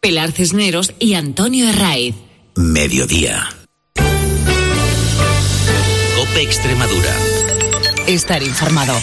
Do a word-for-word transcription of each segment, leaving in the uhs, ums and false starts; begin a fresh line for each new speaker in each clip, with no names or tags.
Pilar Cisneros y Antonio Herraiz.
Mediodía. COPE Extremadura.
Estar informado.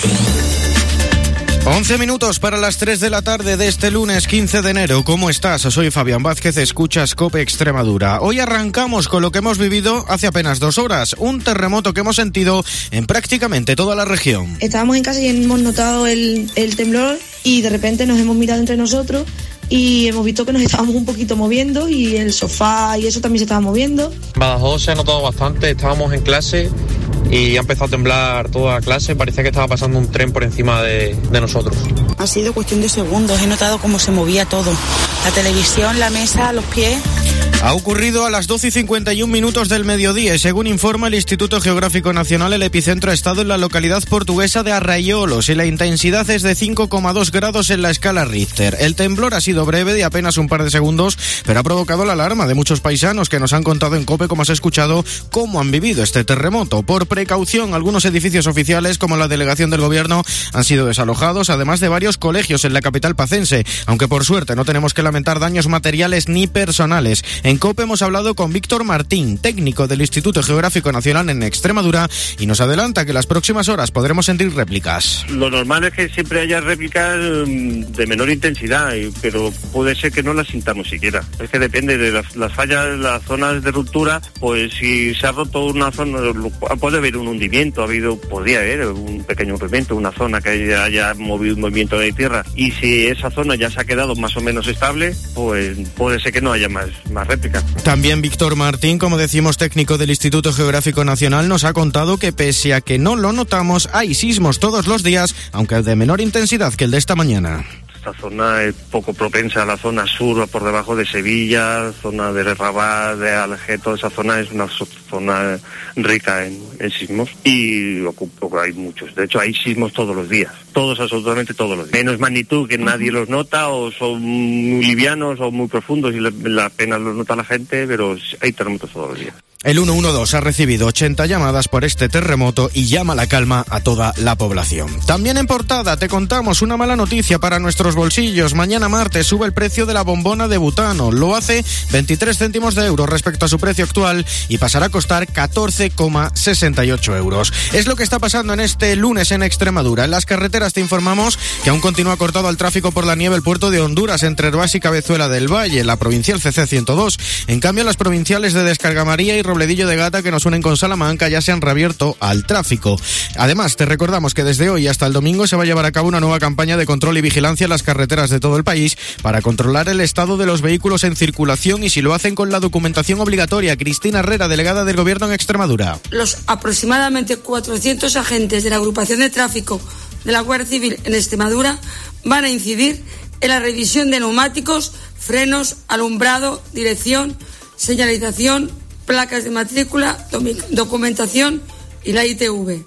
once minutos para las tres de la tarde de este lunes quince de enero. ¿Cómo estás? Soy Fabián Vázquez, escuchas COPE Extremadura. Hoy arrancamos con lo que hemos vivido hace apenas dos horas. Un terremoto que hemos sentido en prácticamente toda la región.
Estábamos en casa y hemos notado el, el temblor y de repente nos hemos mirado entre nosotros y hemos visto que nos estábamos un poquito moviendo y el sofá y eso también se estaba moviendo.
Badajoz se ha notado bastante, estábamos en clase y ha empezado a temblar toda la clase, parecía que estaba pasando un tren por encima de, de nosotros.
Ha sido cuestión de segundos, he notado cómo se movía todo, la televisión, la mesa, los pies.
Ha ocurrido a las doce y cincuenta y un minutos del mediodía y según informa el Instituto Geográfico Nacional, el epicentro ha estado en la localidad portuguesa de Arraiolos y la intensidad es de cinco coma dos grados en la escala Richter. El temblor ha sido breve, de apenas un par de segundos, pero ha provocado la alarma de muchos paisanos que nos han contado en COPE, como has escuchado, cómo han vivido este terremoto. Por precaución, algunos edificios oficiales, como la delegación del gobierno, han sido desalojados, además de varios colegios en la capital pacense, aunque por suerte no tenemos que lamentar daños materiales ni personales. En COPE hemos hablado con Víctor Martín, técnico del Instituto Geográfico Nacional en Extremadura, y nos adelanta que las próximas horas podremos sentir réplicas.
Lo normal es que siempre haya réplicas de menor intensidad, pero puede ser que no las sintamos siquiera. Es que depende de las, las fallas, las zonas de ruptura, pues si se ha roto una zona, puede haber un hundimiento, ha habido, podría haber un pequeño hundimiento, una zona que haya, haya movido un movimiento de tierra, y si esa zona ya se ha quedado más o menos estable, pues puede ser que no haya más, más réplicas.
También Víctor Martín, como decimos, técnico del Instituto Geográfico Nacional, nos ha contado que pese a que no lo notamos, hay sismos todos los días, aunque de menor intensidad que el de esta mañana.
Esta zona es poco propensa a la zona sur, por debajo de Sevilla, zona de Rabat, de Alger, toda esa zona es una zona rica en, en sismos y hay muchos. De hecho, hay sismos todos los días, todos, absolutamente todos los días. Menos magnitud que nadie los nota, o son muy livianos o muy profundos y la pena los nota la gente, pero hay terremotos todos los días.
El ciento doce ha recibido ochenta llamadas por este terremoto y llama la calma a toda la población. También en portada te contamos una mala noticia para nuestros bolsillos. Mañana martes sube el precio de la bombona de butano. Lo hace veintitrés céntimos de euro respecto a su precio actual y pasará a costar catorce coma sesenta y ocho euros. Es lo que está pasando en este lunes en Extremadura. En las carreteras te informamos que aún continúa cortado el tráfico por la nieve el puerto de Honduras entre Herbás y Cabezuela del Valle, la provincial C C ciento dos. En cambio, las provinciales de Descargamaría y Robledillo de Gata, que nos unen con Salamanca, ya se han reabierto al tráfico. Además, te recordamos que desde hoy hasta el domingo se va a llevar a cabo una nueva campaña de control y vigilancia en las carreteras de todo el país para controlar el estado de los vehículos en circulación y si lo hacen con la documentación obligatoria. Cristina Herrera, delegada del Gobierno en Extremadura.
Los aproximadamente cuatrocientos agentes de la agrupación de tráfico de la Guardia Civil en Extremadura van a incidir en la revisión de neumáticos, frenos, alumbrado, dirección, señalización, placas de matrícula, documentación y la I T V.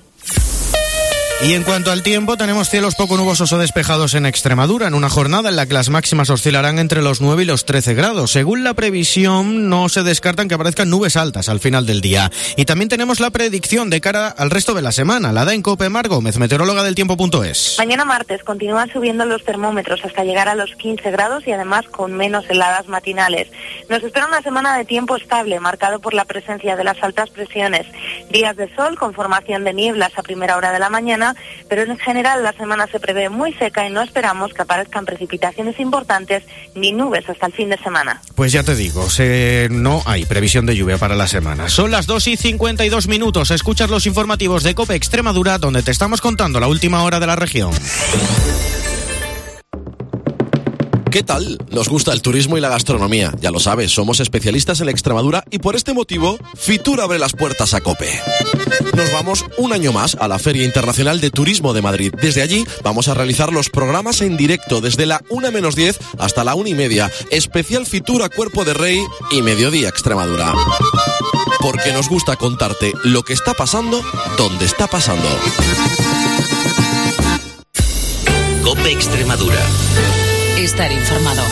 Y en cuanto al tiempo, tenemos cielos poco nubosos o despejados en Extremadura, en una jornada en la que las máximas oscilarán entre los nueve y los trece grados. Según la previsión, no se descartan que aparezcan nubes altas al final del día. Y también tenemos la predicción de cara al resto de la semana. La da en COPE Mar Gómez, meteoróloga del tiempo punto es.
Mañana martes continúan subiendo los termómetros hasta llegar a los quince grados y además con menos heladas matinales. Nos espera una semana de tiempo estable, marcado por la presencia de las altas presiones. Días de sol con formación de nieblas a primera hora de la mañana, pero en general la semana se prevé muy seca y no esperamos que aparezcan precipitaciones importantes ni nubes hasta el fin de semana.
Pues ya te digo, se... no hay previsión de lluvia para la semana. Son las dos y cincuenta y dos minutos. Escuchas los informativos de COPE Extremadura, donde te estamos contando la última hora de la región.
¿Qué tal? Nos gusta el turismo y la gastronomía. Ya lo sabes, somos especialistas en Extremadura y por este motivo, Fitur abre las puertas a COPE. Nos vamos un año más a la Feria Internacional de Turismo de Madrid. Desde allí vamos a realizar los programas en directo desde la una menos diez hasta la una y media. Especial Fitur a Cuerpo de Rey y Mediodía Extremadura. Porque nos gusta contarte lo que está pasando, donde está pasando.
COPE Extremadura.
Estar informado.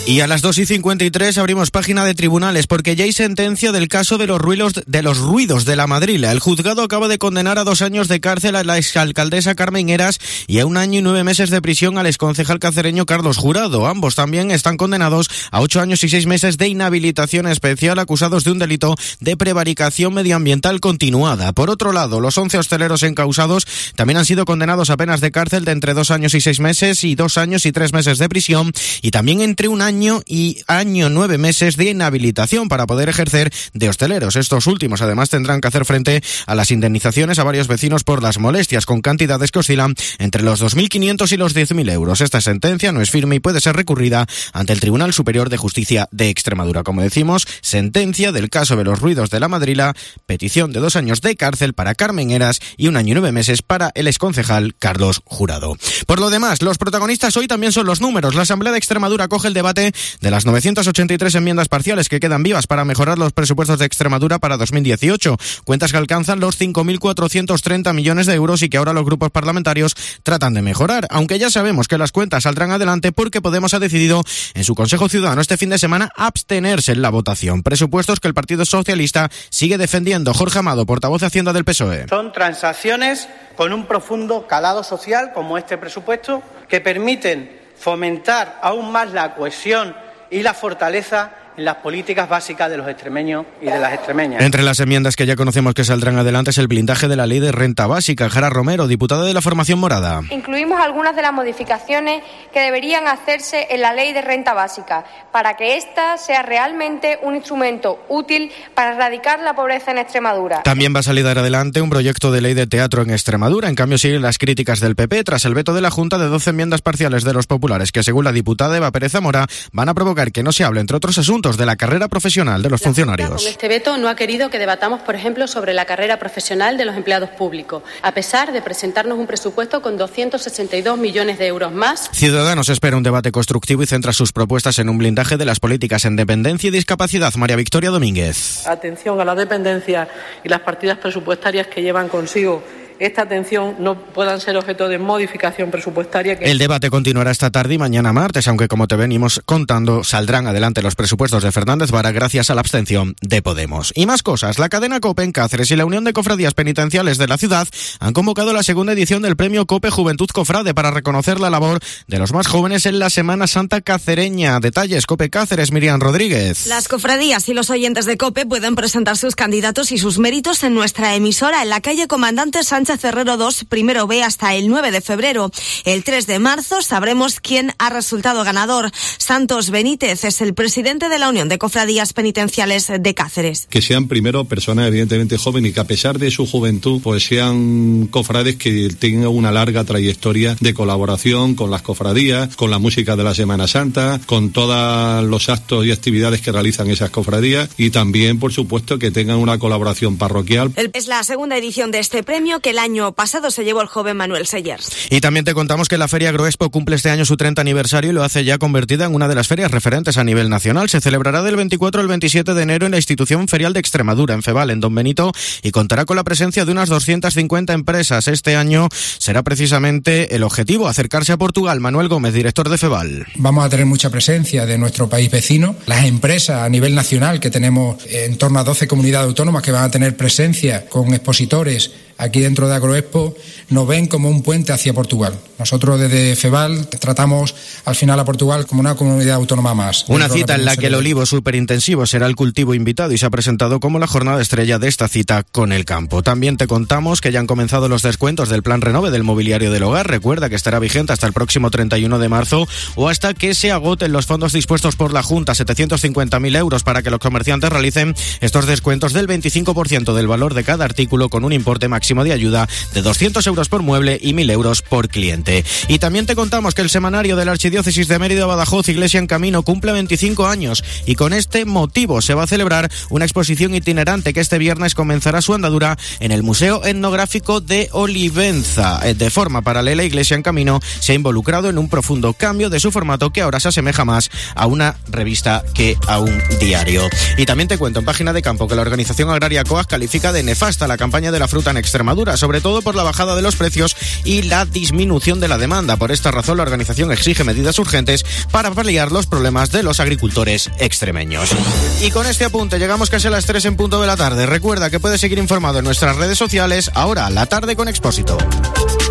Y a las dos y cincuenta y tres abrimos página de tribunales porque ya hay sentencia del caso de los ruidos de los ruidos de la Madrila. El juzgado acaba de condenar a dos años de cárcel a la exalcaldesa Carmen Heras y a un año y nueve meses de prisión al exconcejal cacereño Carlos Jurado. Ambos también están condenados a ocho años y seis meses de inhabilitación especial, acusados de un delito de prevaricación medioambiental continuada. Por otro lado, los once hosteleros encausados también han sido condenados a penas de cárcel de entre dos años y seis meses y dos años y tres meses de prisión, y también entre un año y año nueve meses de inhabilitación para poder ejercer de hosteleros. Estos últimos además tendrán que hacer frente a las indemnizaciones a varios vecinos por las molestias, con cantidades que oscilan entre los dos mil quinientos y los diez mil euros. Esta sentencia no es firme y puede ser recurrida ante el Tribunal Superior de Justicia de Extremadura. Como decimos, sentencia del caso de los ruidos de la Madrila, petición de dos años de cárcel para Carmen Heras y un año y nueve meses para el exconcejal Carlos Jurado. Por lo demás, los protagonistas hoy también son los números. La Asamblea de Extremadura acoge el debate de las novecientas ochenta y tres enmiendas parciales que quedan vivas para mejorar los presupuestos de Extremadura para dos mil dieciocho. Cuentas que alcanzan los cinco mil cuatrocientos treinta millones de euros y que ahora los grupos parlamentarios tratan de mejorar. Aunque ya sabemos que las cuentas saldrán adelante porque Podemos ha decidido en su Consejo Ciudadano este fin de semana abstenerse en la votación. Presupuestos que el Partido Socialista sigue defendiendo. Jorge Amado, portavoz de Hacienda del P S O E.
Son transacciones con un profundo calado social, como este presupuesto, que permiten fomentar aún más la cohesión y la fortaleza en las políticas básicas de los extremeños y de las extremeñas.
Entre las enmiendas que ya conocemos que saldrán adelante es el blindaje de la ley de renta básica. Jara Romero, diputada de la formación morada.
Incluimos algunas de las modificaciones que deberían hacerse en la ley de renta básica para que ésta sea realmente un instrumento útil para erradicar la pobreza en Extremadura.
También va a salir adelante un proyecto de ley de teatro en Extremadura. En cambio, siguen las críticas del P P tras el veto de la Junta de doce enmiendas parciales de los populares que, según la diputada Eva Pérez Zamora, van a provocar que no se hable, entre otros asuntos, de la carrera profesional de los
la
funcionarios.
Junta, con este veto no ha querido que debatamos, por ejemplo, sobre la carrera profesional de los empleados públicos, a pesar de presentarnos un presupuesto con doscientos sesenta y dos millones de euros más.
Ciudadanos espera un debate constructivo y centra sus propuestas en un blindaje de las políticas en dependencia y discapacidad. María Victoria Domínguez.
Atención a la dependencia y las partidas presupuestarias que llevan consigo esta atención no puedan ser objeto de modificación presupuestaria. Que...
El debate continuará esta tarde y mañana martes, aunque como te venimos contando, saldrán adelante los presupuestos de Fernández Vara gracias a la abstención de Podemos. Y más cosas, la cadena COPE en Cáceres y la Unión de Cofradías Penitenciales de la ciudad han convocado la segunda edición del premio COPE Juventud Cofrade para reconocer la labor de los más jóvenes en la Semana Santa cacereña. Detalles, COPE Cáceres, Miriam Rodríguez.
Las cofradías y los oyentes de COPE pueden presentar sus candidatos y sus méritos en nuestra emisora en la calle Comandante Sánchez Cerrero dos, primero B, hasta el nueve de febrero. El tres de marzo sabremos quién ha resultado ganador. Santos Benítez es el presidente de la Unión de Cofradías Penitenciales de Cáceres.
Que sean primero personas evidentemente jóvenes y que a pesar de su juventud pues sean cofrades que tengan una larga trayectoria de colaboración con las cofradías, con la música de la Semana Santa, con todos los actos y actividades que realizan esas cofradías y también, por supuesto, que tengan una colaboración parroquial.
Es la segunda edición de este premio que el año pasado se llevó el joven Manuel Sellers.
Y también te contamos que la Feria Agroexpo cumple este año su treinta aniversario y lo hace ya convertida en una de las ferias referentes a nivel nacional. Se celebrará del veinticuatro al veintisiete de enero en la Institución Ferial de Extremadura, en Feval, en Don Benito, y contará con la presencia de unas doscientas cincuenta empresas. Este año será precisamente el objetivo, acercarse a Portugal. Manuel Gómez, director de Feval.
Vamos a tener mucha presencia de nuestro país vecino. Las empresas a nivel nacional, que tenemos en torno a doce comunidades autónomas que van a tener presencia con expositores aquí dentro de Agroexpo, nos ven como un puente hacia Portugal. Nosotros desde Feval tratamos al final a Portugal como una comunidad autónoma más.
Una cita en la que el olivo superintensivo será el cultivo invitado y se ha presentado como la jornada estrella de esta cita con el campo. También te contamos que ya han comenzado los descuentos del Plan Renove del mobiliario del hogar. Recuerda que estará vigente hasta el próximo treinta y uno de marzo o hasta que se agoten los fondos dispuestos por la Junta, setecientos cincuenta mil euros, para que los comerciantes realicen estos descuentos del veinticinco por ciento del valor de cada artículo con un importe máximo de ayuda de doscientos euros por mueble y mil euros por cliente. Y también te contamos que el semanario de la Archidiócesis de Mérida Badajoz, Iglesia en Camino, cumple veinticinco años y con este motivo se va a celebrar una exposición itinerante que este viernes comenzará su andadura en el Museo Etnográfico de Olivenza. De forma paralela, Iglesia en Camino se ha involucrado en un profundo cambio de su formato que ahora se asemeja más a una revista que a un diario. Y también te cuento en página de campo que la organización agraria COAG califica de nefasta la campaña de la fruta en Extremadura Extremadura, sobre todo por la bajada de los precios y la disminución de la demanda. Por esta razón, la organización exige medidas urgentes para paliar los problemas de los agricultores extremeños. Y con este apunte llegamos casi a las tres en punto de la tarde. Recuerda que puedes seguir informado en nuestras redes sociales. Ahora, La Tarde con Expósito.